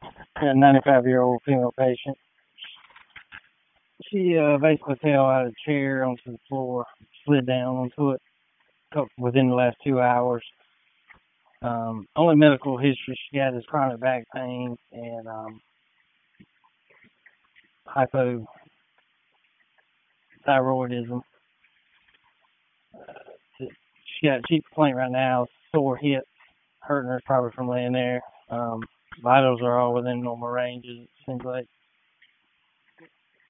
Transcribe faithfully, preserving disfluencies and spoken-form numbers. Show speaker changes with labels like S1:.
S1: A ninety-five-year-old female patient. She uh, basically fell out of the chair onto the floor, slid down onto it within the last two hours. Um, only medical history she got is chronic back pain and um, hypothyroidism. She got a cheap complaint right now, sore hips, hurting her probably from laying there. Um, vitals are all within normal ranges, it seems like.